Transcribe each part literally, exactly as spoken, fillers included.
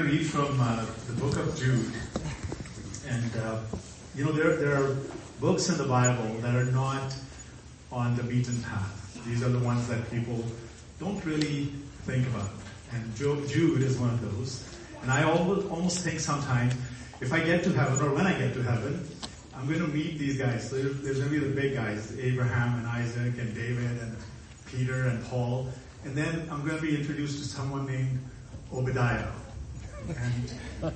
read from uh, the book of Jude. And, uh, you know, there, there are books in the Bible that are not on the beaten path. These are the ones that people don't really think about. And Jude is one of those. And I almost, almost think sometimes, if I get to heaven, or when I get to heaven, I'm going to meet these guys. So there's going to be the big guys, Abraham and Isaac and David and Peter and Paul. And then I'm going to be introduced to someone named Obadiah. And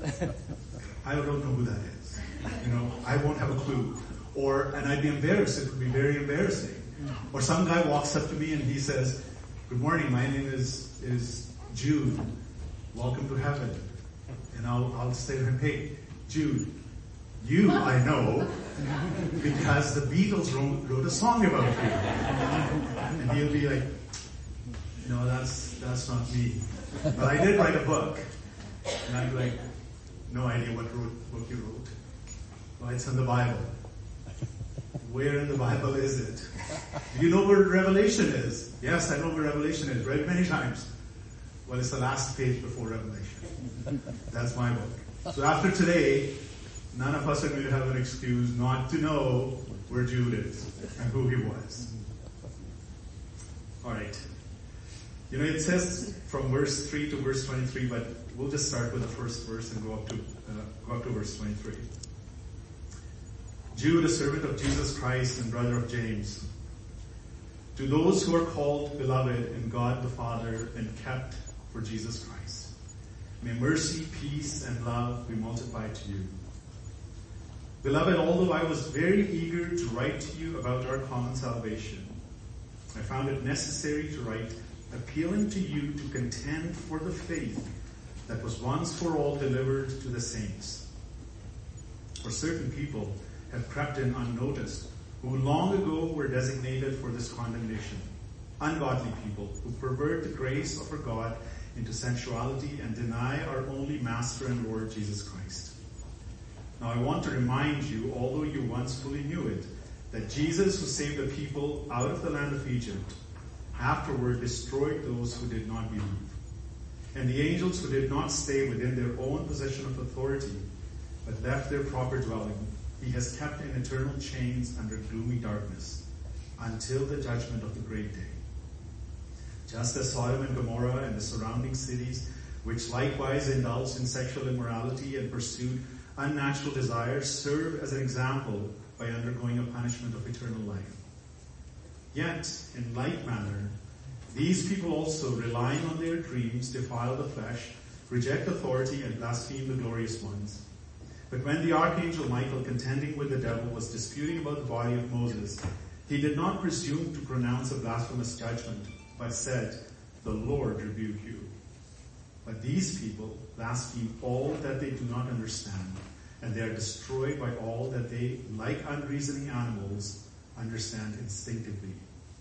I don't know who that is. You know, I won't have a clue. Or, and I'd be embarrassed. It would be very embarrassing. Or some guy walks up to me and he says, "Good morning, my name is, is Jude. Welcome to heaven." And I'll, I'll say to him, "Hey, Jude, you I know because the Beatles wrote, wrote a song about you." And he'll be like, "No, that's, that's not me. But I did write a book." And I'm like, "No idea what wrote, book you wrote." "Well, it's in the Bible." "Where in the Bible is it?" "Do you know where Revelation is?" "Yes, I know where Revelation is. Read it many times." "Well, it's the last page before Revelation." That's my book. So after today, none of us are going to have an excuse not to know where Jude is and who he was. Alright. You know, it says from verse three to verse twenty-three, but we'll just start with the first verse and go up to, uh, go up to verse twenty-three. "Jude, a servant of Jesus Christ and brother of James, to those who are called beloved in God the Father and kept for Jesus Christ, may mercy, peace, and love be multiplied to you. Beloved, although I was very eager to write to you about our common salvation, I found it necessary to write, appealing to you to contend for the faith that was once for all delivered to the saints. For certain people have crept in unnoticed, who long ago were designated for this condemnation, ungodly people who pervert the grace of our God into sensuality and deny our only Master and Lord Jesus Christ. Now I want to remind you, although you once fully knew it, that Jesus, who saved the people out of the land of Egypt, afterward destroyed those who did not believe. And the angels who did not stay within their own position of authority, but left their proper dwelling, he has kept in eternal chains under gloomy darkness, until the judgment of the great day. Just as Sodom and Gomorrah and the surrounding cities, which likewise indulged in sexual immorality and pursued unnatural desires, serve as an example by undergoing a punishment of eternal life. Yet, in like manner, these people also, relying on their dreams, defile the flesh, reject authority, and blaspheme the glorious ones. But when the archangel Michael, contending with the devil, was disputing about the body of Moses, he did not presume to pronounce a blasphemous judgment, but said, "The Lord rebuke you." But these people blaspheme all that they do not understand, and they are destroyed by all that they, like unreasoning animals, understand instinctively.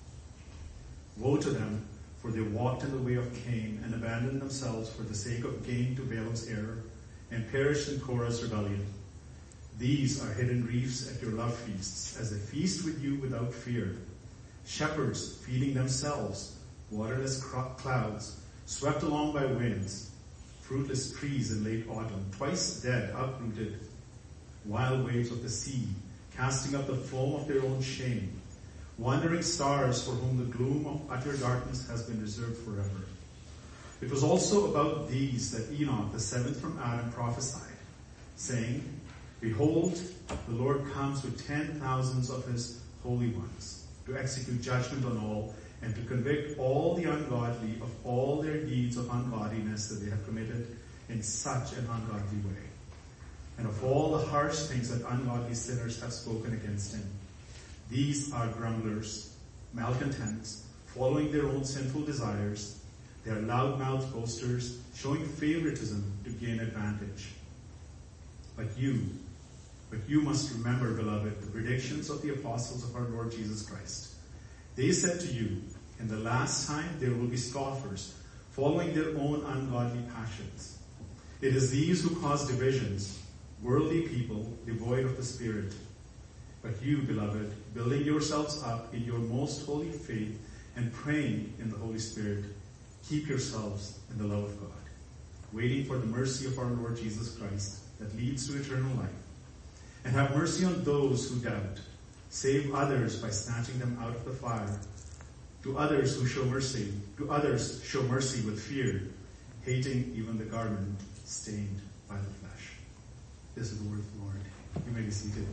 Woe to them, for they walked in the way of Cain and abandoned themselves for the sake of gain to Balaam's error, and perished in Korah's rebellion. These are hidden reefs at your love feasts, as they feast with you without fear. Shepherds feeding themselves, waterless clouds, swept along by winds, fruitless trees in late autumn, twice dead, uprooted, wild waves of the sea, casting up the foam of their own shame, wandering stars for whom the gloom of utter darkness has been reserved forever. It was also about these that Enoch, the seventh from Adam, prophesied, saying, "Behold, the Lord comes with ten thousands of his holy ones, to execute judgment on all, and to convict all the ungodly of all their deeds of ungodliness that they have committed in such an ungodly way, and of all the harsh things that ungodly sinners have spoken against him. These are grumblers, malcontents, following their own sinful desires. They are loud-mouthed boasters, showing favoritism to gain advantage. But you, but you must remember, beloved, the predictions of the apostles of our Lord Jesus Christ. They said to you, in the last time there will be scoffers, following their own ungodly passions. It is these who cause divisions, worldly people, devoid of the Spirit. But you, beloved, building yourselves up in your most holy faith and praying in the Holy Spirit, keep yourselves in the love of God. waiting for the mercy of our Lord Jesus Christ that leads to eternal life. And have mercy on those who doubt. Save others by snatching them out of the fire. To others who show mercy, to others show mercy with fear, hating even the garment stained by the flesh. This is the word of the Lord. You may be seated.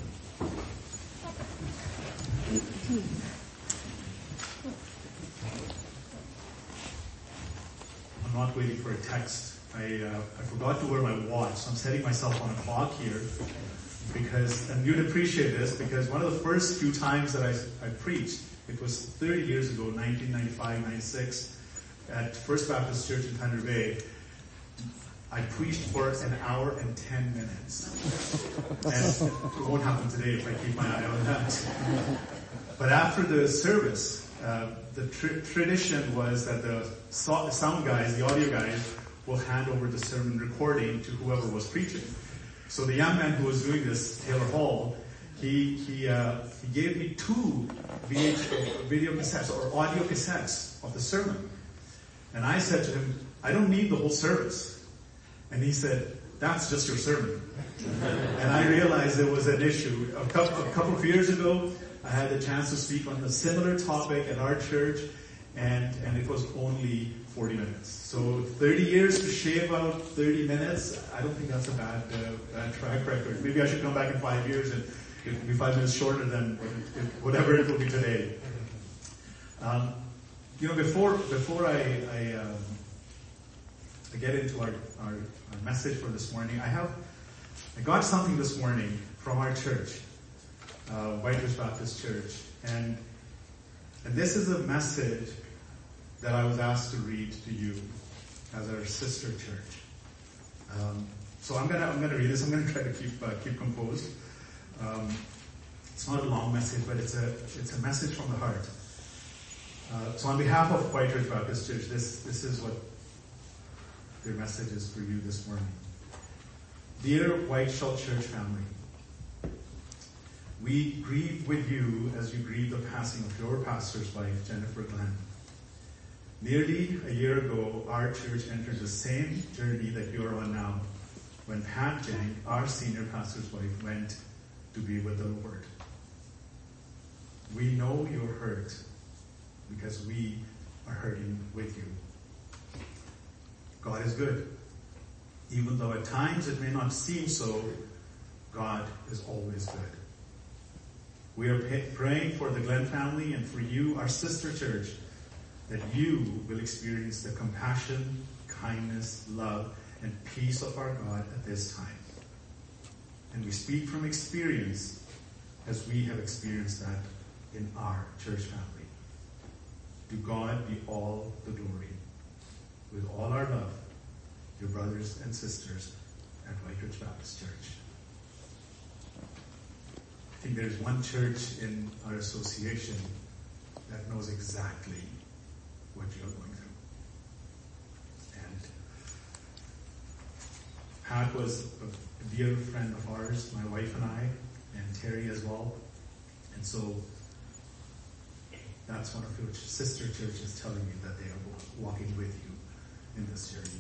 I'm not waiting for a text. I, uh, I forgot to wear my watch, so I'm setting myself on a clock here because, and you'd appreciate this, because one of the first few times that I, I preached, it was thirty years ago, nineteen ninety-five, ninety-six, at First Baptist Church in Thunder Bay. I preached for an hour and ten minutes. And it won't happen today if I keep my eye on that. But after the service, uh, the tr- tradition was that the so- sound guys, the audio guys, will hand over the sermon recording to whoever was preaching. So the young man who was doing this, Taylor Hall, he he uh, he gave me two V H, video cassettes or audio cassettes of the sermon. And I said to him, I don't need the whole service. And he said, that's just your sermon. And I realized there was an issue. A couple, a couple of years ago, I had the chance to speak on a similar topic at our church, and, and it was only forty minutes. So thirty years to shave out thirty minutes, I don't think that's a bad, uh, bad track record. Maybe I should come back in five years and it will be five minutes shorter than whatever it will be today. Um, you know, before before I, I, um, I get into our, our, our message for this morning, I have I got something this morning from our church, uh, White Ridge Baptist Church, and and this is a message that I was asked to read to you as our sister church. Um, so I'm gonna I'm gonna read this. I'm gonna try to keep uh, keep composed. Um, it's not a long message, but it's a it's a message from the heart. Uh, so on behalf of White Ridge Baptist Church, this this is what their message is for you this morning. Dear White Shell Church family, we grieve with you as you grieve the passing of your pastor's wife, Jennifer Glenn. Nearly a year ago, our church entered the same journey that you are on now, when Pat Jang, our senior pastor's wife, went to be with the Lord. We know you're hurt because we are hurting with you. God is good. Even though at times it may not seem so, God is always good. We are pay- praying for the Glenn family and for you, our sister church, that you will experience the compassion, kindness, love, and peace of our God at this time. And we speak from experience as we have experienced that in our church family. To God be all the glory. With all our love, your brothers and sisters at White Ridge Baptist Church. I think there's one church in our association that knows exactly what you're going through. And Pat was a dear friend of ours, my wife and I, and Terry as well. And so that's one of your sister churches telling me that they are walking with you in this journey.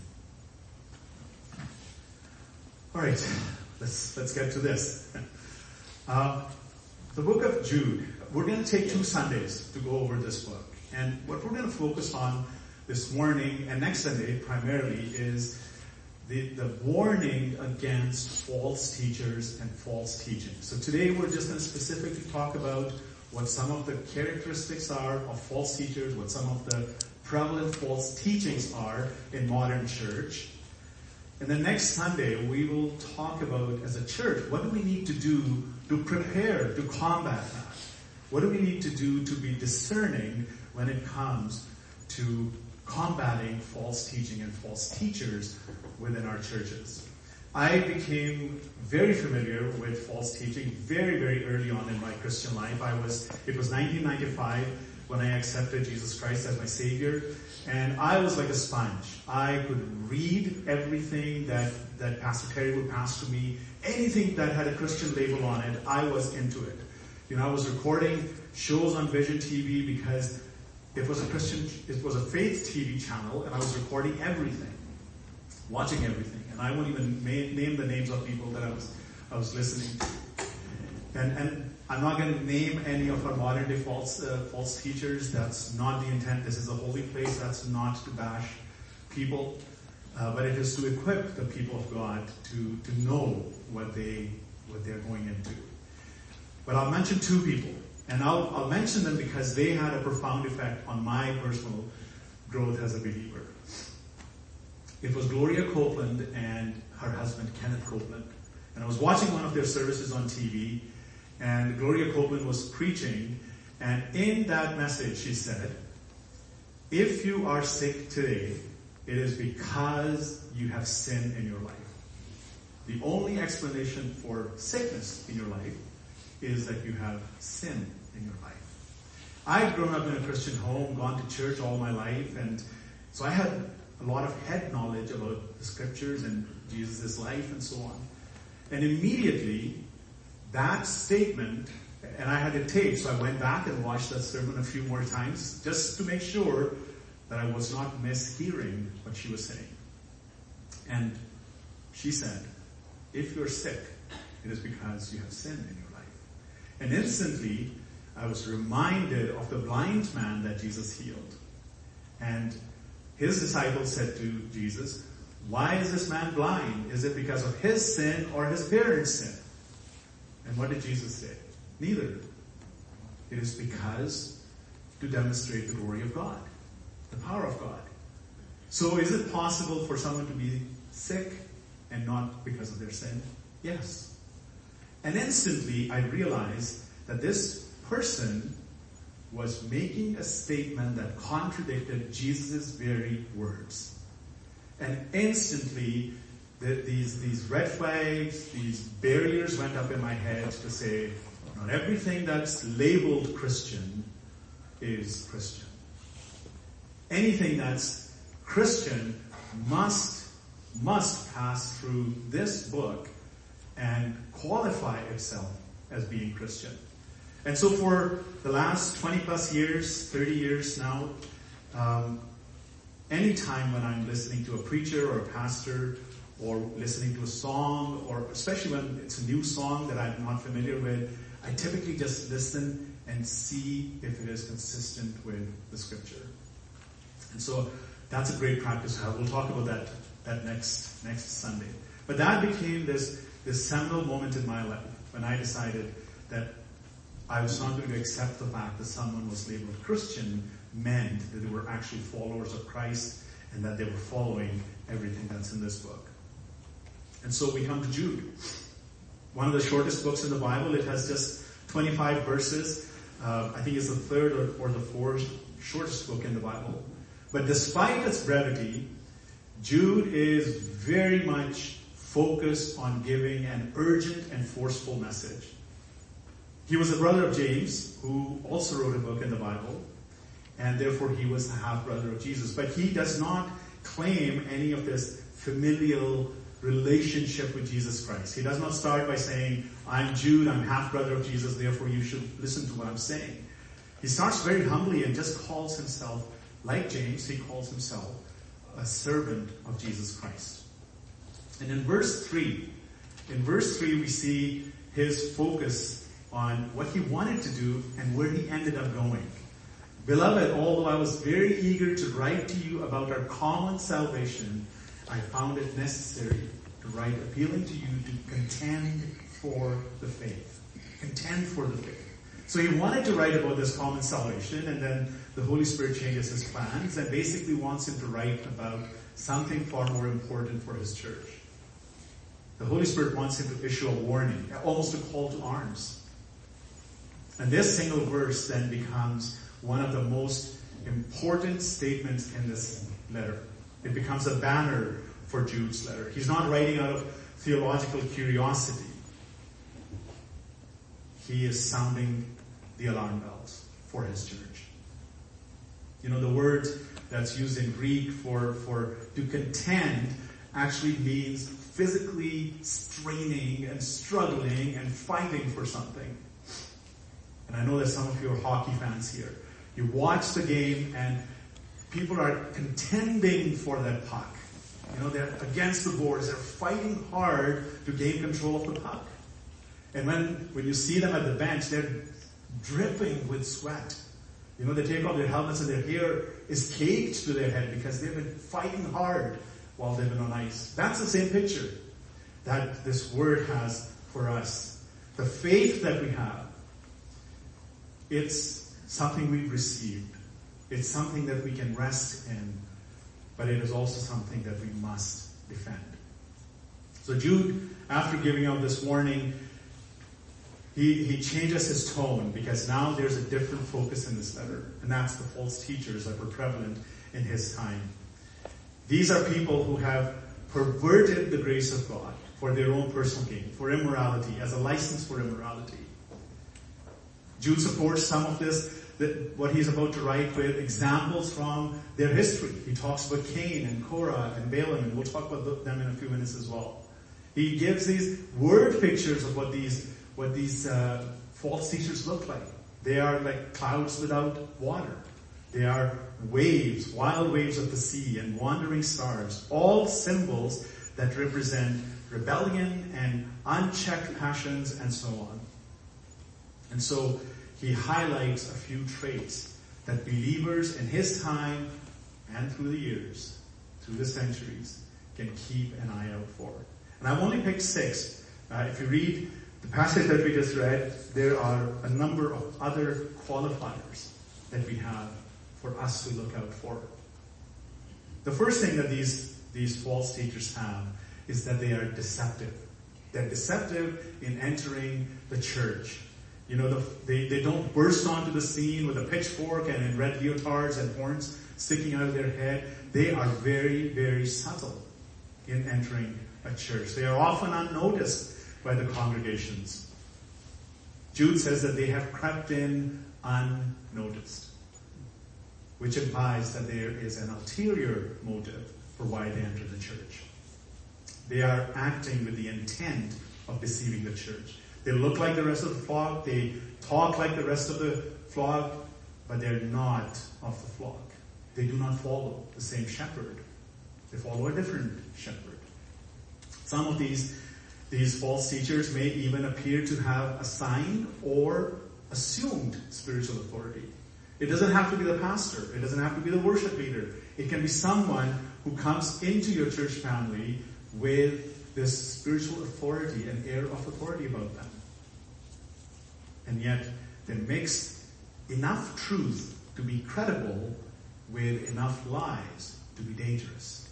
All right, let's let's get to this. Uh, the book of Jude. We're going to take two Sundays to go over this book. And what we're going to focus on this morning and next Sunday primarily is the, the warning against false teachers and false teaching. So today we're just going to specifically talk about what some of the characteristics are of false teachers, what some of the prevalent false teachings are in modern church. And then next Sunday we will talk about, as a church, what do we need to do to prepare to combat that? What do we need to do to be discerning when it comes to combating false teaching and false teachers within our churches? I became very familiar with false teaching very, very early on in my Christian life. I was, it was nineteen ninety-five when I accepted Jesus Christ as my Savior, and I was like a sponge. I could read everything that, that Pastor Terry would pass to me. Anything that had a Christian label on it, I was into it. You know, I was recording shows on Vision T V because it was a Christian, it was a faith T V channel, and I was recording everything. watching everything. And I won't even ma- name the names of people that I was I was listening to. And, and I'm not going to name any of our modern day false, uh, false teachers. That's not the intent. This is a holy place. That's not to bash people. Uh, but it is to equip the people of God to, to know what they, what they're going into. But I'll mention two people. And I'll, I'll mention them because they had a profound effect on my personal growth as a believer. It was Gloria Copeland and her husband, Kenneth Copeland. And I was watching one of their services on T V, and Gloria Copeland was preaching, and in that message she said, if you are sick today, it is because you have sin in your life. The only explanation for sickness in your life is that you have sin in your life. I've grown up in a Christian home, gone to church all my life, and so I had a lot of head knowledge about the scriptures and Jesus' life and so on. And immediately, that statement, and I had it taped, so I went back and watched that sermon a few more times just to make sure that I was not mishearing what she was saying. And she said, if you're sick, it is because you have sin in your life. And instantly, I was reminded of the blind man that Jesus healed. And his disciples said to Jesus, why is this man blind? Is it because of his sin or his parents' sin? And what did Jesus say? Neither. It is because to demonstrate the glory of God, the power of God. So is it possible for someone to be sick and not because of their sin? Yes. And instantly I realized that this person was making a statement that contradicted Jesus' very words. And instantly, the, these, these red flags, these barriers went up in my head to say, not everything that's labeled Christian is Christian. Anything that's Christian must, must pass through this book and qualify itself as being Christian. And so for the last twenty plus years, thirty years now, um, anytime when I'm listening to a preacher or a pastor or listening to a song, or especially when it's a new song that I'm not familiar with, I typically just listen and see if it is consistent with the scripture. And so that's a great practice. We'll talk about that, that next, next Sunday. But that became this, this seminal moment in my life when I decided that I was not going to accept the fact that someone was labeled Christian meant that they were actually followers of Christ and that they were following everything that's in this book. And so we come to Jude. One of the shortest books in the Bible. It has just twenty-five verses. Uh, I think it's the third or, or the fourth shortest book in the Bible. But despite its brevity, Jude is very much focused on giving an urgent and forceful message. He was a brother of James, who also wrote a book in the Bible, and therefore he was the half-brother of Jesus. But he does not claim any of this familial relationship with Jesus Christ. He does not start by saying, I'm Jude, I'm half-brother of Jesus, therefore you should listen to what I'm saying. He starts very humbly and just calls himself, like James, he calls himself a servant of Jesus Christ. And in verse three, in verse three we see his focus on what he wanted to do and where he ended up going. Beloved, although I was very eager to write to you about our common salvation, I found it necessary to write appealing to you to contend for the faith. Contend for the faith. So he wanted to write about this common salvation, and then the Holy Spirit changes his plans and basically wants him to write about something far more important for his church. The Holy Spirit wants him to issue a warning, almost a call to arms. And this single verse then becomes one of the most important statements in this letter. It becomes a banner for Jude's letter. He's not writing out of theological curiosity. He is sounding the alarm bells for his church. You know, the word that's used in Greek for, for to contend actually means physically straining and struggling and fighting for something. And I know that some of you are hockey fans here. You watch the game and people are contending for that puck. You know, they're against the boards. They're fighting hard to gain control of the puck. And when, when you see them at the bench, they're dripping with sweat. You know, they take off their helmets and their hair is caked to their head because they've been fighting hard while they've been on ice. That's the same picture that this word has for us. The faith that we have, it's something we've received. It's something that we can rest in, but it is also something that we must defend. So Jude, after giving out this warning, he, he changes his tone because now there's a different focus in this letter, and that's the false teachers that were prevalent in his time. These are people who have perverted the grace of God for their own personal gain, for immorality, as a license for immorality. Jude supports some of this, that what he's about to write, with examples from their history. He talks about Cain and Korah and Balaam, and we'll talk about them in a few minutes as well. He gives these word pictures of what these what these uh, false teachers look like. They are like clouds without water. They are waves, wild waves of the sea, and wandering stars, all symbols that represent rebellion and unchecked passions and so on. And so he highlights a few traits that believers in his time and through the years, through the centuries, can keep an eye out for. And I've only picked six. Uh, if you read the passage that we just read, there are a number of other qualifiers that we have for us to look out for. The first thing that these, these false teachers have is that they are deceptive. They're deceptive in entering the church. You know, the, they, they don't burst onto the scene with a pitchfork and in red leotards and horns sticking out of their head. They are very, very subtle in entering a church. They are often unnoticed by the congregations. Jude says that they have crept in unnoticed, which implies that there is an ulterior motive for why they enter the church. They are acting with the intent of deceiving the church. They look like the rest of the flock, they talk like the rest of the flock, but they're not of the flock. They do not follow the same shepherd. They follow a different shepherd. Some of these, these false teachers may even appear to have assigned or assumed spiritual authority. It doesn't have to be the pastor. It doesn't have to be the worship leader. It can be someone who comes into your church family with this spiritual authority, an air of authority about them. And yet, they mix enough truth to be credible with enough lies to be dangerous.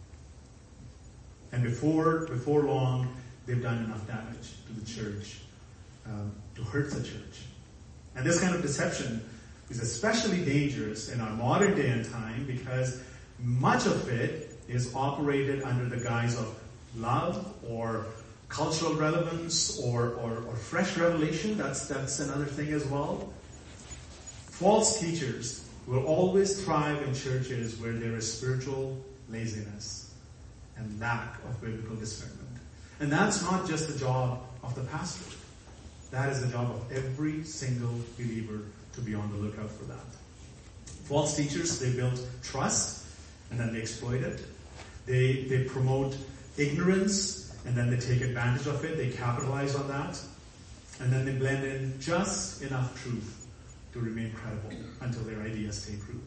And before, before long, they've done enough damage to the church um, to hurt the church. And this kind of deception is especially dangerous in our modern day and time because much of it is operated under the guise of love or cultural relevance or, or, or fresh revelation. That's, that's another thing as well. False teachers will always thrive in churches where there is spiritual laziness and lack of biblical discernment. And that's not just the job of the pastor. That is the job of every single believer to be on the lookout for that. False teachers, they build trust and then they exploit it. They, they promote ignorance and then they take advantage of it. They capitalize on that. And then they blend in just enough truth to remain credible until their ideas take root.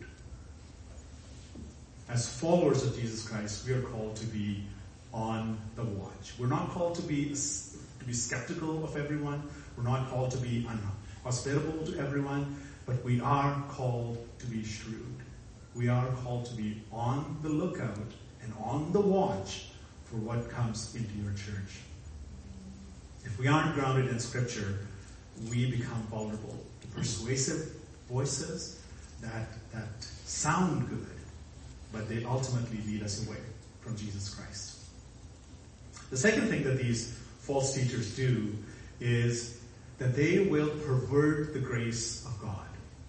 As followers of Jesus Christ, we are called to be on the watch. We're not called to be, to be skeptical of everyone. We're not called to be unhospitable to everyone, but we are called to be shrewd. We are called to be on the lookout and on the watch for what comes into your church. If we aren't grounded in Scripture, we become vulnerable to persuasive voices that, that sound good, but they ultimately lead us away from Jesus Christ. The second thing that these false teachers do is that they will pervert the grace of God.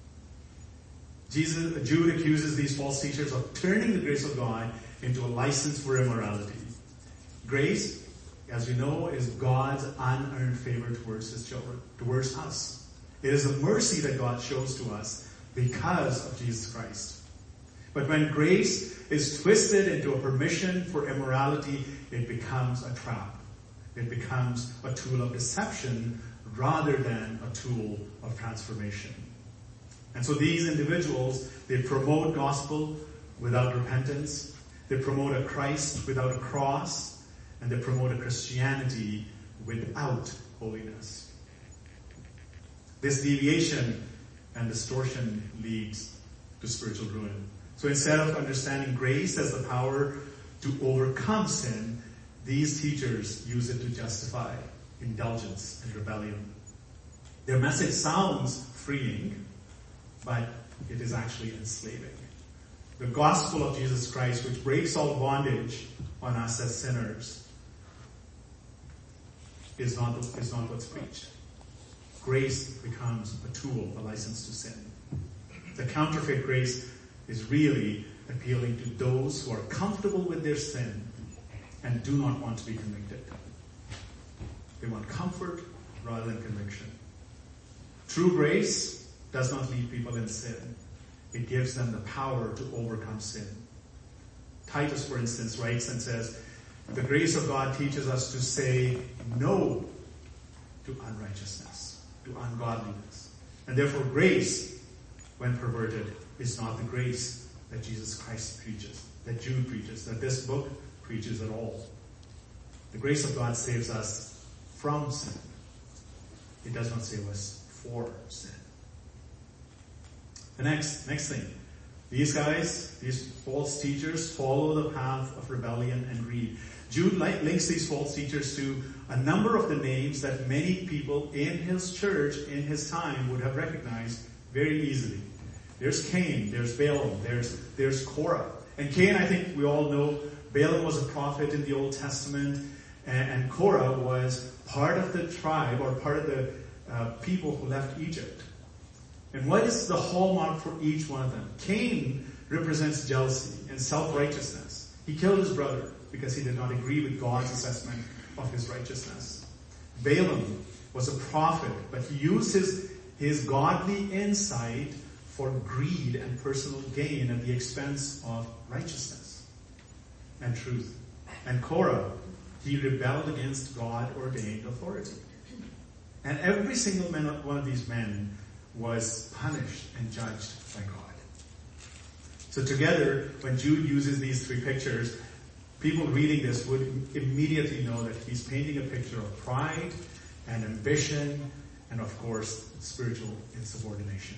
Jesus, Jude accuses these false teachers of turning the grace of God into a license for immorality. Grace, as we know, is God's unearned favor towards His children, towards us. It is a mercy that God shows to us because of Jesus Christ. But when grace is twisted into a permission for immorality, it becomes a trap. It becomes a tool of deception rather than a tool of transformation. And so these individuals, they promote gospel without repentance. They promote a Christ without a cross. And they promote a Christianity without holiness. This deviation and distortion leads to spiritual ruin. So instead of understanding grace as the power to overcome sin, these teachers use it to justify indulgence and rebellion. Their message sounds freeing, but it is actually enslaving. The gospel of Jesus Christ, which breaks all bondage on us as sinners, is not, is not what's preached. Grace becomes a tool, a license to sin. The counterfeit grace is really appealing to those who are comfortable with their sin and do not want to be convicted. They want comfort rather than conviction. True grace does not leave people in sin. It gives them the power to overcome sin. Titus, for instance, writes and says, the grace of God teaches us to say no to unrighteousness, to ungodliness. And therefore grace, when perverted, is not the grace that Jesus Christ preaches, that Jude preaches, that this book preaches at all. The grace of God saves us from sin. It does not save us for sin. The next, next thing. These guys, these false teachers, follow the path of rebellion and greed. Jude links these false teachers to a number of the names that many people in his church in his time would have recognized very easily. There's Cain, there's Balaam, there's, there's Korah. And Cain, I think we all know, Balaam was a prophet in the Old Testament, and, and Korah was part of the tribe or part of the uh, people who left Egypt. And what is the hallmark for each one of them? Cain represents jealousy and self-righteousness. He killed his brother because he did not agree with God's assessment of his righteousness. Balaam was a prophet, but he used his, his godly insight for greed and personal gain at the expense of righteousness and truth. And Korah, he rebelled against God-ordained authority. And every single man, one of these men was punished and judged by God. So together, when Jude uses these three pictures, people reading this would immediately know that he's painting a picture of pride and ambition and, of course, spiritual insubordination.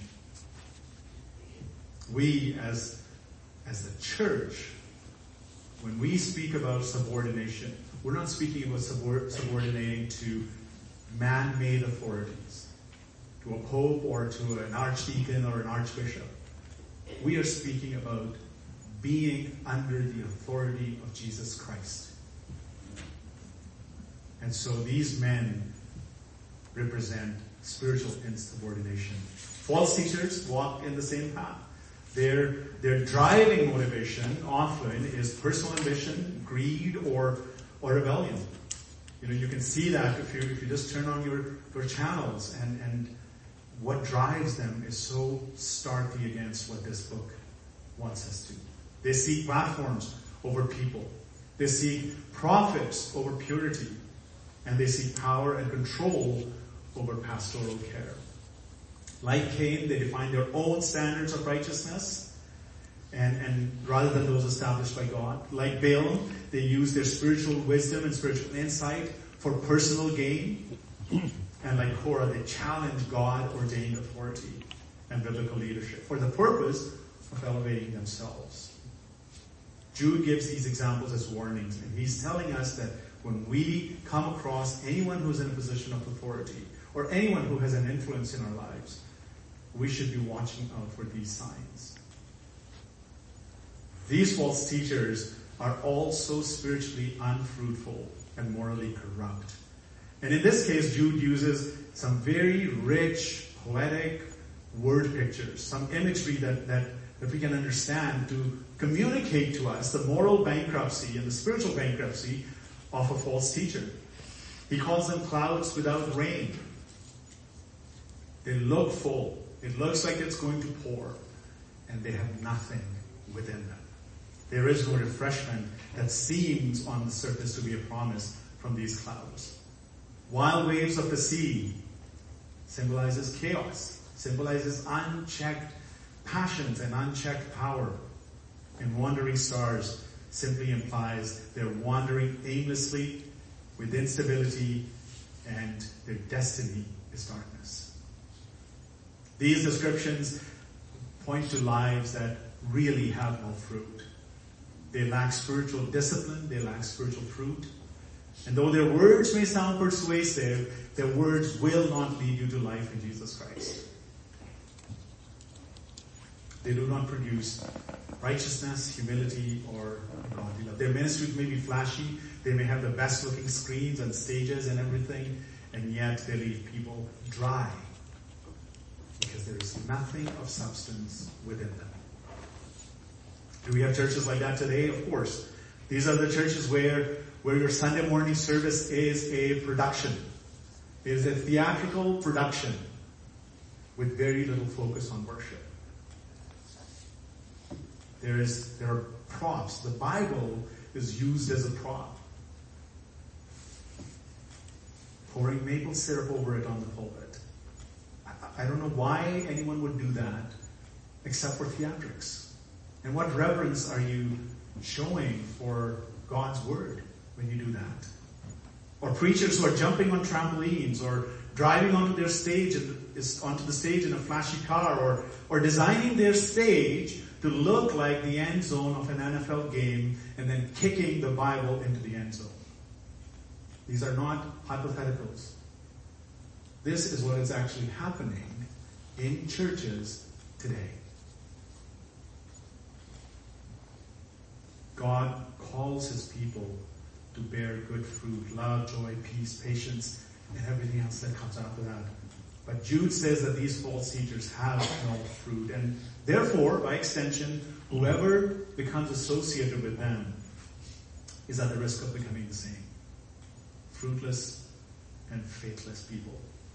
We, as, as the church, when we speak about subordination, we're not speaking about subor- subordinating to man-made authorities, to a pope or to an archdeacon or an archbishop. We are speaking about being under the authority of Jesus Christ. And so these men represent spiritual insubordination. False teachers walk in the same path. Their, their driving motivation often is personal ambition, greed, or, or rebellion. You know, you can see that if you, if you just turn on your, your channels, and, and what drives them is so starkly against what this book wants us to. They seek platforms over people. They seek profits over purity. And they seek power and control over pastoral care. Like Cain, they define their own standards of righteousness, and, and rather than those established by God. Like Balaam, they use their spiritual wisdom and spiritual insight for personal gain. And like Korah, they challenge God-ordained authority and biblical leadership for the purpose of elevating themselves. Jude gives these examples as warnings, and he's telling us that when we come across anyone who's in a position of authority, or anyone who has an influence in our lives, we should be watching out for these signs. These false teachers are also spiritually unfruitful and morally corrupt. And in this case, Jude uses some very rich, poetic word pictures, some imagery that, that, that we can understand to communicate to us the moral bankruptcy and the spiritual bankruptcy of a false teacher. He calls them clouds without rain. They look full. It looks like it's going to pour, and they have nothing within them. There is no refreshment that seems on the surface to be a promise from these clouds. Wild waves of the sea symbolizes chaos, symbolizes unchecked passions and unchecked power. And wandering stars simply implies they're wandering aimlessly with instability, and their destiny is darkness. These descriptions point to lives that really have no fruit. They lack spiritual discipline, they lack spiritual fruit. And though their words may sound persuasive, their words will not lead you to life in Jesus Christ. They do not produce righteousness, humility, or godly love. Their ministries may be flashy. They may have the best looking screens and stages and everything, and yet they leave people dry because there is nothing of substance within them. Do we have churches like that today? Of course. These are the churches where, where your Sunday morning service is a production. It is a theatrical production with very little focus on worship. There is, there are props. The Bible is used as a prop. Pouring maple syrup over it on the pulpit. I, I don't know why anyone would do that except for theatrics. And what reverence are you showing for God's word when you do that? Or preachers who are jumping on trampolines or driving onto their stage, onto the stage in a flashy car, or, or designing their stage to look like the end zone of an N F L game and then kicking the Bible into the end zone. These are not hypotheticals. This is what is actually happening in churches today. God calls his people to bear good fruit, love, joy, peace, patience, and everything else that comes after that. But Jude says that these false teachers have no fruit, and therefore, by extension, whoever becomes associated with them is at the risk of becoming the same. Fruitless and faithless people.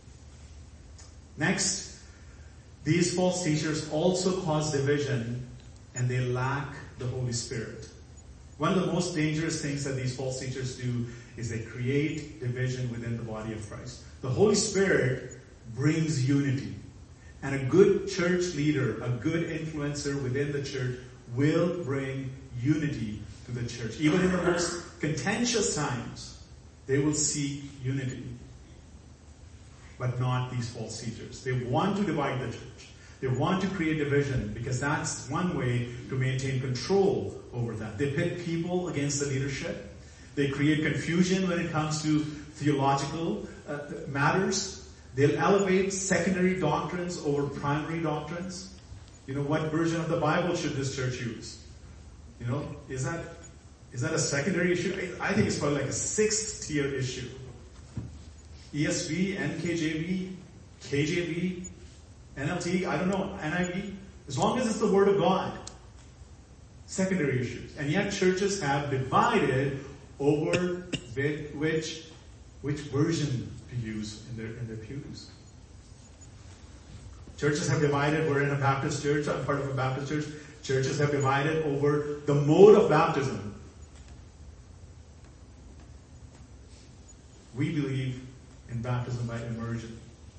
Next, these false teachers also cause division, and they lack the Holy Spirit. One of the most dangerous things that these false teachers do is they create division within the body of Christ. The Holy Spirit brings unity. And a good church leader, a good influencer within the church will bring unity to the church. Even in the most contentious times, they will seek unity. But not these false teachers. They want to divide the church. They want to create division because that's one way to maintain control over that. They pit people against the leadership. They create confusion when it comes to theological uh, matters. They'll elevate secondary doctrines over primary doctrines. You know, what version of the Bible should this church use? You know, is that is that a secondary issue? I think it's probably like a sixth tier issue. E S V, N K J V, K J V, N L T, I don't know, N I V. As long as it's the Word of God. Secondary issues. And yet churches have divided over which, which version to use in their, in their pews. Churches have divided. We're in a Baptist church. I'm part of a Baptist church. Churches have divided over the mode of baptism. We believe in baptism by immersion.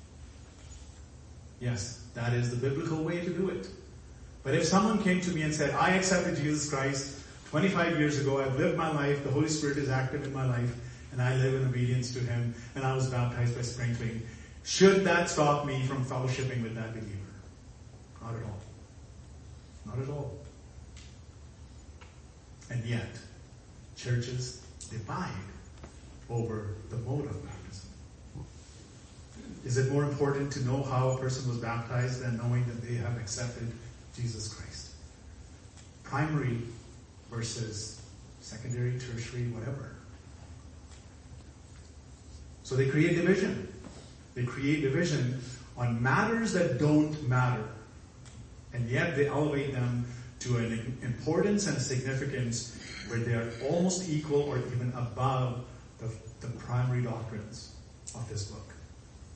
Yes, that is the biblical way to do it. But if someone came to me and said, I accepted Jesus Christ twenty-five years ago, I've lived my life, the Holy Spirit is active in my life, and I live in obedience to Him, and I was baptized by sprinkling, should that stop me from fellowshipping with that believer? Not at all. Not at all. And yet, churches divide over the mode of baptism. Is it more important to know how a person was baptized than knowing that they have accepted Jesus Christ? Primary versus secondary, tertiary, whatever. So they create division. They create division on matters that don't matter. And yet they elevate them to an importance and significance where they are almost equal or even above the, the primary doctrines of this book.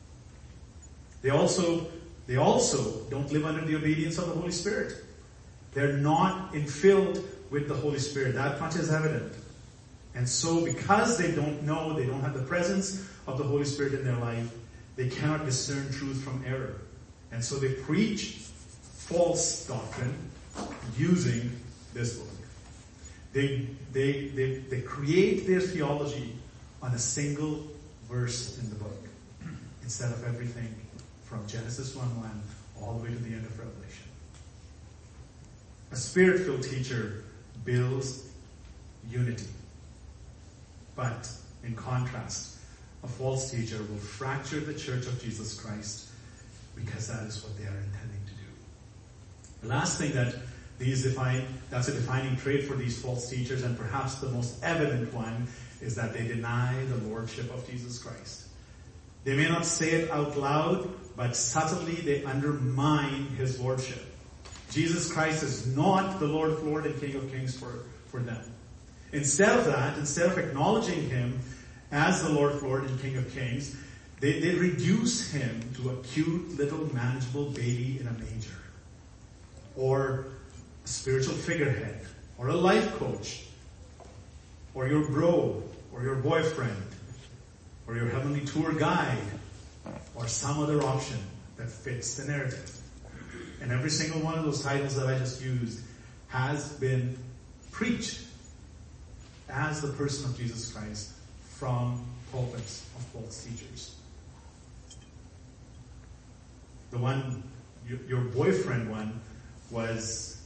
They also, they also don't live under the obedience of the Holy Spirit. They're not infilled with the Holy Spirit. That much is evident. And so because they don't know, they don't have the presence of the Holy Spirit in their life, they cannot discern truth from error. And so they preach false doctrine using this book. They, they, they, they create their theology on a single verse in the book instead of everything from Genesis one one all the way to the end of Revelation. A Spirit-filled teacher builds unity. But in contrast, a false teacher will fracture the church of Jesus Christ because that is what they are intending to do. The last thing that these define, that's a defining trait for these false teachers, and perhaps the most evident one, is that they deny the lordship of Jesus Christ. They may not say it out loud, but subtly they undermine his lordship. Jesus Christ is not the Lord of Lords and King of Kings for, for them. Instead of that, instead of acknowledging him as the Lord of Lords and King of Kings, they, they reduce him to a cute little manageable baby in a manger. Or a spiritual figurehead. Or a life coach. Or your bro. Or your boyfriend. Or your heavenly tour guide. Or some other option that fits the narrative. And every single one of those titles that I just used has been preached as the person of Jesus Christ from pulpits of false teachers. The one, your, your boyfriend one, was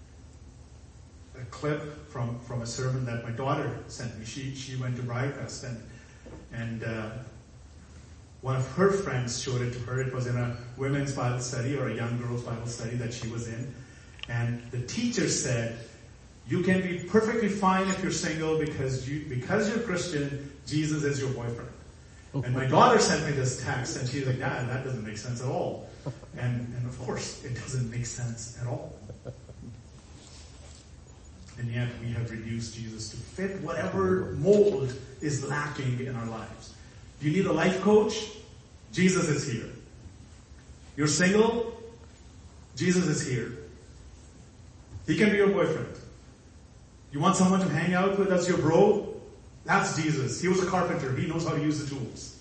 a clip from, from a sermon that my daughter sent me. She she went to Briarfest and and uh, one of her friends showed it to her. It was in a women's Bible study or a young girls' Bible study that she was in. And the teacher said, you can be perfectly fine if you're single because you because you're Christian, Jesus is your boyfriend. And my daughter sent me this text and she's like, yeah, that doesn't make sense at all. And, and of course, it doesn't make sense at all. And yet we have reduced Jesus to fit whatever mold is lacking in our lives. Do you need a life coach? Jesus is here. You're single? Jesus is here. He can be your boyfriend. You want someone to hang out with as your bro? That's Jesus. He was a carpenter. He knows how to use the tools.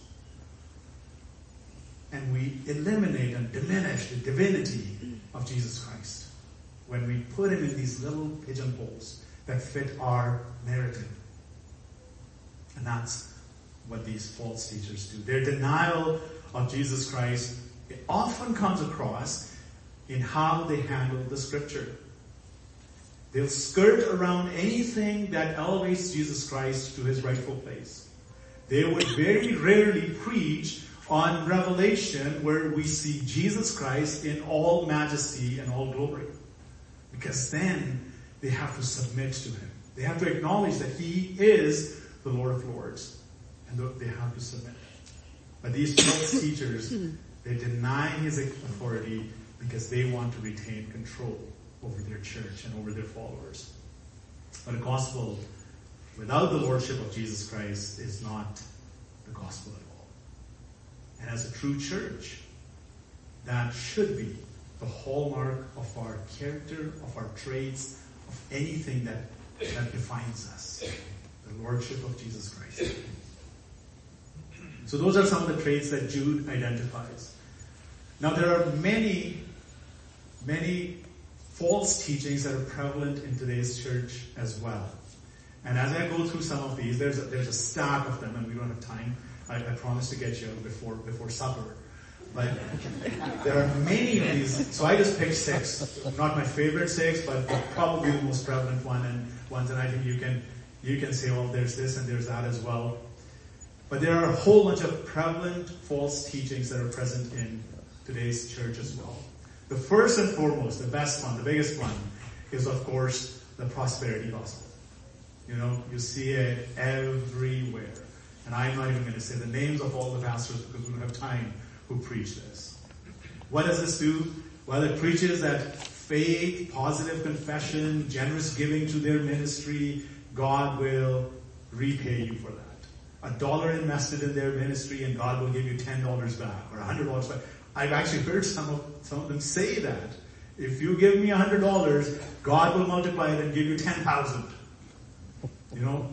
And we eliminate and diminish the divinity of Jesus Christ when we put him in these little pigeonholes that fit our narrative. And that's what these false teachers do. Their denial of Jesus Christ, it often comes across in how they handle the scripture. They'll skirt around anything that elevates Jesus Christ to his rightful place. They would very rarely preach on Revelation where we see Jesus Christ in all majesty and all glory. Because then they have to submit to him. They have to acknowledge that he is the Lord of Lords. And they have to submit. But these false teachers, they deny his authority because they want to retain control over their church and over their followers. But a gospel without the lordship of Jesus Christ is not the gospel at all. And as a true church, that should be the hallmark of our character, of our traits, of anything that, that defines us. The lordship of Jesus Christ. So those are some of the traits that Jude identifies. Now there are many, many false teachings that are prevalent in today's church as well. And as I go through some of these, there's a, there's a stack of them, and we don't have time. I, I promise to get you out before before supper. But there are many of these, so I just picked six. Not my favorite six, but probably the most prevalent one, and ones that I think you can you can say, well, there's this and there's that as well. But there are a whole bunch of prevalent false teachings that are present in today's church as well. The first and foremost, the best one, the biggest one, is of course the prosperity gospel. You know, you see it everywhere. And I'm not even going to say the names of all the pastors because we don't have time who preach this. What does this do? Well, it preaches that faith, positive confession, generous giving to their ministry, God will repay you for that. A dollar invested in their ministry and God will give you ten dollars back or one hundred dollars back. I've actually heard some of, some of them say that If you give me a hundred dollars, God will multiply it and give you ten thousand. You know,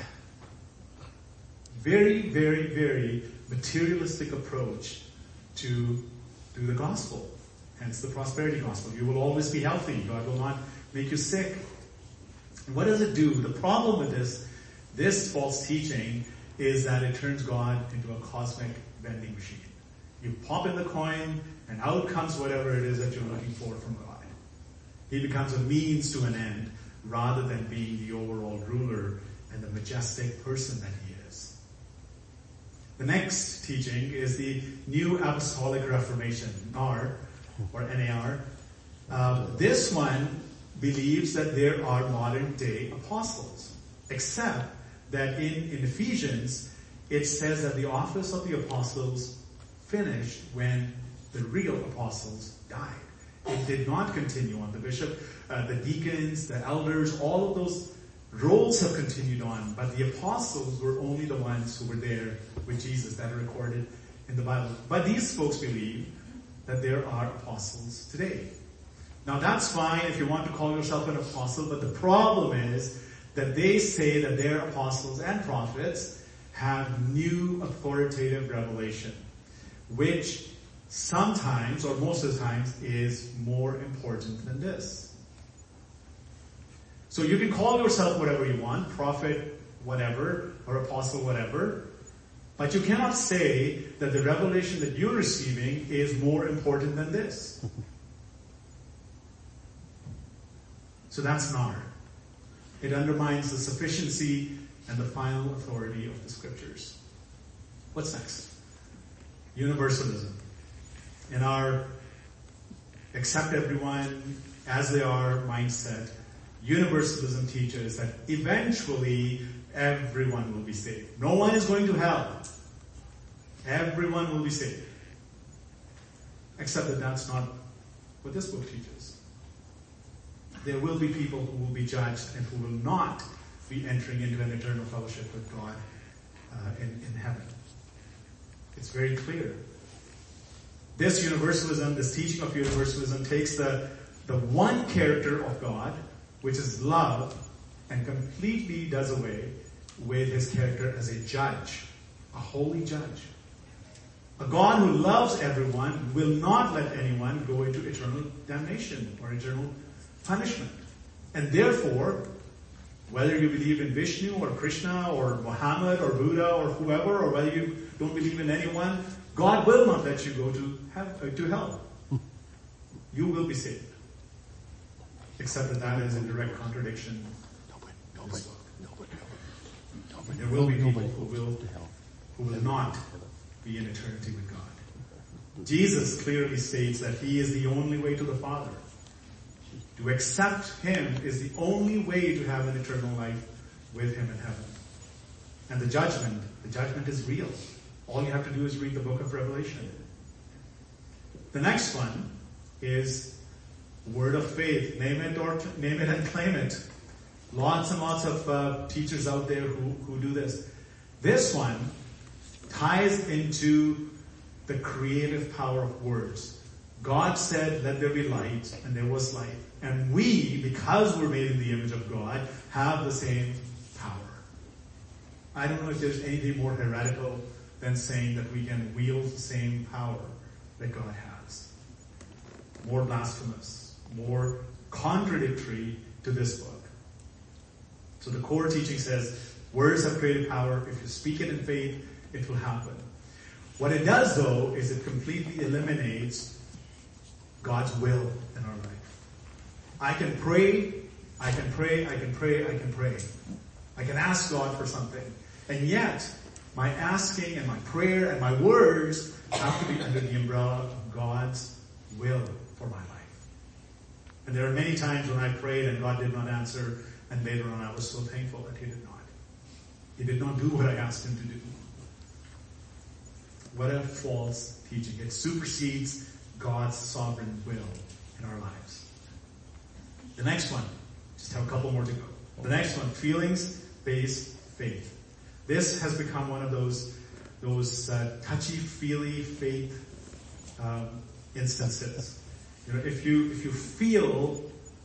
very, very, very materialistic approach to, to the gospel. Hence the prosperity gospel. You will always be healthy. God will not make you sick. And what does it do? The problem with this, this false teaching is that it turns God into a cosmic vending machine. You pop in the coin and out comes whatever it is that you're looking for from God. He becomes a means to an end rather than being the overall ruler and the majestic person that he is. The next teaching is the New Apostolic Reformation, N A R, or N A R. Uh, this one believes that there are modern day apostles, except that in, in Ephesians, it says that the office of the apostles finished when the real apostles died. It did not continue on. The bishop, uh, the deacons, the elders, all of those roles have continued on, but the apostles were only the ones who were there with Jesus that are recorded in the Bible. But these folks believe that there are apostles today. Now that's fine if you want to call yourself an apostle, but the problem is that they say that their apostles and prophets have new authoritative revelation, which sometimes, or most of the times, is more important than this. So you can call yourself whatever you want, prophet whatever, or apostle whatever, but you cannot say that the revelation that you're receiving is more important than this. So that's N A R. It undermines the sufficiency and the final authority of the scriptures. What's next? Universalism. In our accept everyone as they are mindset, universalism teaches that eventually everyone will be saved. No one is going to hell. Everyone will be saved. Except that that's not what this book teaches. There will be people who will be judged and who will not be entering into an eternal fellowship with God uh, in, in heaven. It's very clear. This universalism, this teaching of universalism takes the, the one character of God, which is love, and completely does away with his character as a judge, a holy judge. A God who loves everyone will not let anyone go into eternal damnation or eternal punishment. And therefore, whether you believe in Vishnu or Krishna or Muhammad or Buddha or whoever, or whether you don't believe in anyone, God will not let you go to hell. To hell. You will be saved. Except that that is in direct contradiction. Nobody, nobody, nobody, there will be people who will, who will not be in eternity with God. Jesus clearly states that he is the only way to the Father. To accept him is the only way to have an eternal life with him in heaven. And the judgment, the judgment is real. All you have to do is read the book of Revelation. The next one is word of faith. Name it or name it and claim it. Lots and lots of uh, teachers out there who, who do this. This one ties into the creative power of words. God said, let there be light, and there was light. And we, because we're made in the image of God, have the same power. I don't know if there's anything more heretical than saying that we can wield the same power that God has. More blasphemous, more contradictory to this book. So the core teaching says, words have creative power. If you speak it in faith, it will happen. What it does, though, is it completely eliminates God's will in our life. I can pray, I can pray, I can pray, I can pray. I can ask God for something. And yet, my asking and my prayer and my words have to be under the umbrella of God's will for my life. And there are many times when I prayed and God did not answer, and later on I was so thankful that he did not. He did not do what I asked him to do. What a false teaching. It supersedes God's sovereign will in our lives. The next one, just have a couple more to go. The next one, feelings-based faith. This has become one of those those uh, touchy-feely faith um, instances. You know, if you if you feel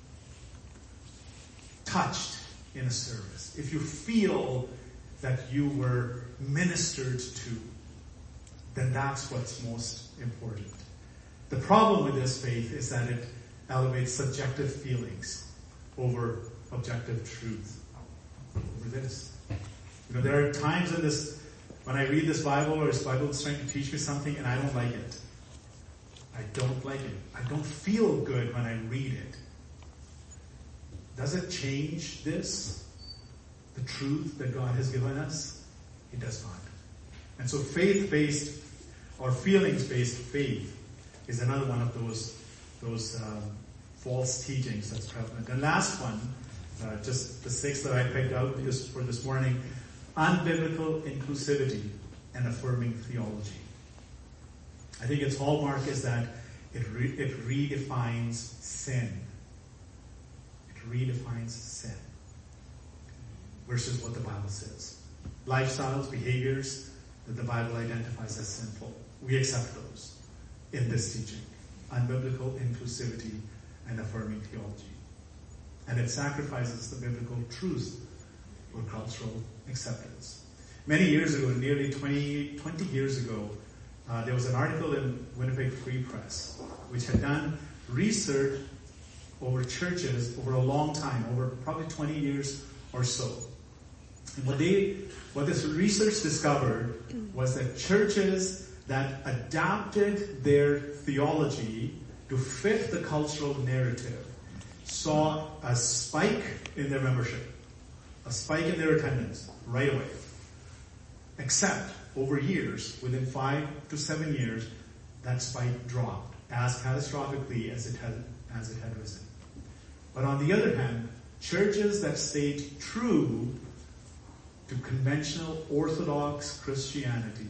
touched in a service, if you feel that you were ministered to, then that's what's most important. The problem with this faith is that it elevates subjective feelings over objective truth. Over this. You know, there are times in this, when I read this Bible or this Bible is trying to teach me something and I don't like it. I don't like it. I don't feel good when I read it. Does it change this? The truth that God has given us? It does not. And so faith-based or feelings-based faith is another one of those those um, false teachings that's prevalent. And last one, uh, just the sixth that I picked out just for this morning, unbiblical inclusivity and affirming theology. I think its hallmark is that it re- it redefines sin. It redefines sin versus what the Bible says. Lifestyles, behaviors that the Bible identifies as sinful. We accept those in this teaching. Unbiblical inclusivity and affirming theology. And it sacrifices the biblical truth for cultural acceptance. Many years ago, nearly twenty, twenty years ago, uh, there was an article in Winnipeg Free Press which had done research over churches over a long time, over probably twenty years or so. And what they, what this research discovered was that churches that adapted their theology to fit the cultural narrative saw a spike in their membership, a spike in their attendance right away. Except over years, within five to seven years, that spike dropped as catastrophically as it had, as it had risen. But on the other hand, churches that stayed true to conventional Orthodox Christianity,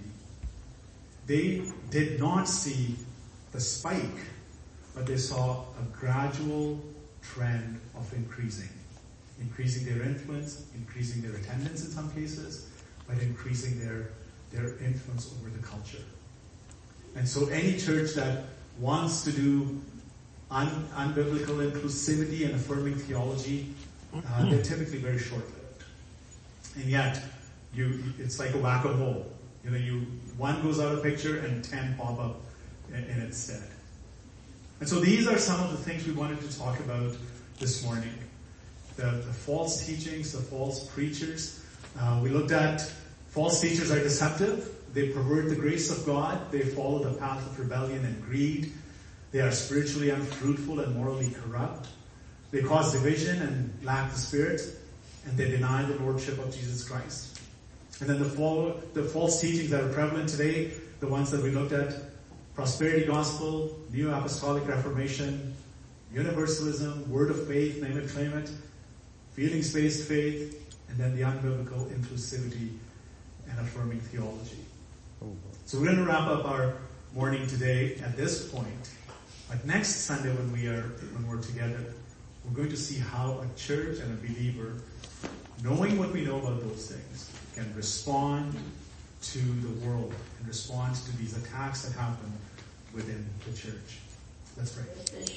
they did not see the spike, but they saw a gradual trend of increasing. Increasing their influence, increasing their attendance in some cases, but increasing their, their influence over the culture. And so any church that wants to do un, unbiblical inclusivity and affirming theology, uh, they're typically very short-lived. And yet, you it's like a whack-a-mole. You know, you one goes out of picture and ten pop up in, in its stead. And so these are some of the things we wanted to talk about this morning. The, the false teachings, the false preachers. Uh, we looked at false teachers are deceptive. They pervert the grace of God. They follow the path of rebellion and greed. They are spiritually unfruitful and morally corrupt. They cause division and lack the Spirit. And they deny the Lordship of Jesus Christ. And then the, follow, the false teachings that are prevalent today, the ones that we looked at, prosperity gospel, New Apostolic Reformation, universalism, word of faith, name it, claim it, feelings-based faith, and then the unbiblical inclusivity and affirming theology. So we're going to wrap up our morning today at this point. But next Sunday when we are when we're together, we're going to see how a church and a believer, knowing what we know about those things, can respond to the world and respond to these attacks that happen within the church. Let's pray.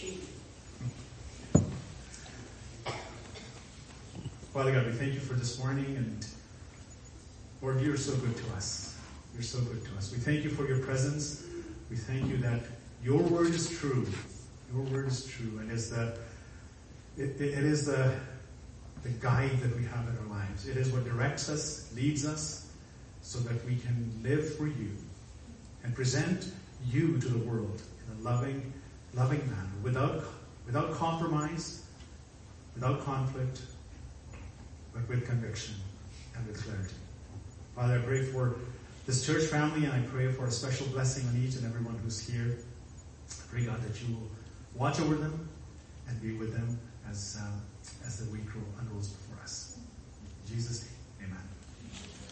Father God, we thank you for this morning, and Lord, you're so good to us. You're so good to us. We thank you for your presence. We thank you that your word is true. Your word is true, and is the it, it, it is the the guide that we have in our lives. It is what directs us, leads us, so that we can live for you and present you to the world in a loving, loving manner, without without compromise, without conflict, but with conviction and with clarity. Father, I pray for this church family, and I pray for a special blessing on each and everyone who's here. I pray, God, that you will watch over them and be with them as uh, as the week unrolls before us. In Jesus' name, amen.